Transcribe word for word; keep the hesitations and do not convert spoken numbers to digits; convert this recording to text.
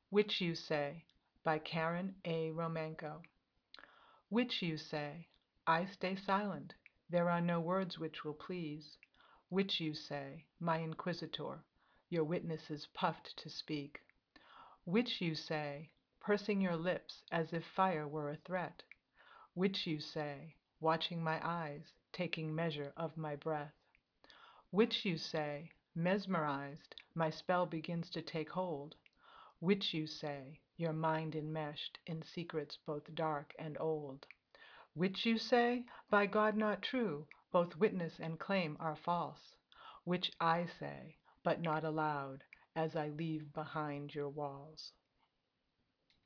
Which You Say by Karen A. Romanko. Which you say, I stay silent, there are no words which will please. Which you say, my inquisitor, your witnesses puffed to speak. Which you say, pursing your lips as if fire were a threat. Which you say, watching my eyes, taking measure of my breath. Which you say, mesmerized, my spell begins to take hold. Which you say, your mind enmeshed in secrets both dark and old. Which you say, by God not true, both witness and claim are false. Which I say, but not aloud, as I leave behind your walls.